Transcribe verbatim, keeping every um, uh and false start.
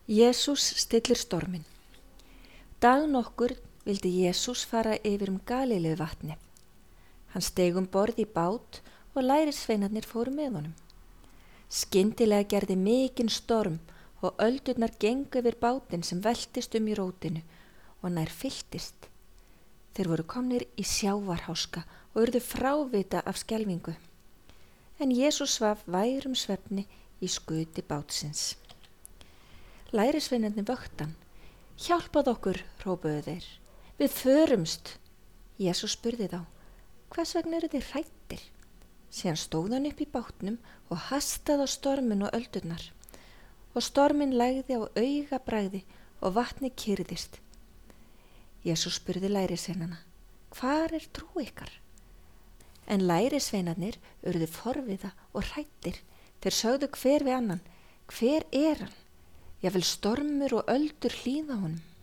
Jesús stillir storminn. Dag nokkur vildi Jesús fara yfir um Galileu vatni. Hann steig um borð í bát og lærisveinarnir fóru með honum. Skyndilega gerði mikinn storm og öldurnar gengu yfir bátinn sem veltist um í rótinu og nær fylltist. Þeir voru komnir í sjávarháska og urðu frávita af skelfingu. En Jesús svaf værum svefni í skuti bátsins. Lærisveinarnir vöktu hann. Hjálpað okkur, hrópuðu þeir. Við förumst. Jesús spurði þá, hvers vegna eru þið hræddir? Síðan stóð hann upp í bátnum og hastaði á storminn og öldurnar. Og storminn lægði á augabragði og vatnið kyrrðist. Jesús spurði lærisveinana, hvar er trú ykkar? En lærisveinarnir urðu forviða og hræddir. Þeir sögðu hver við annan, hver er hann? Jafnvel stormur og öldur hlýða honum.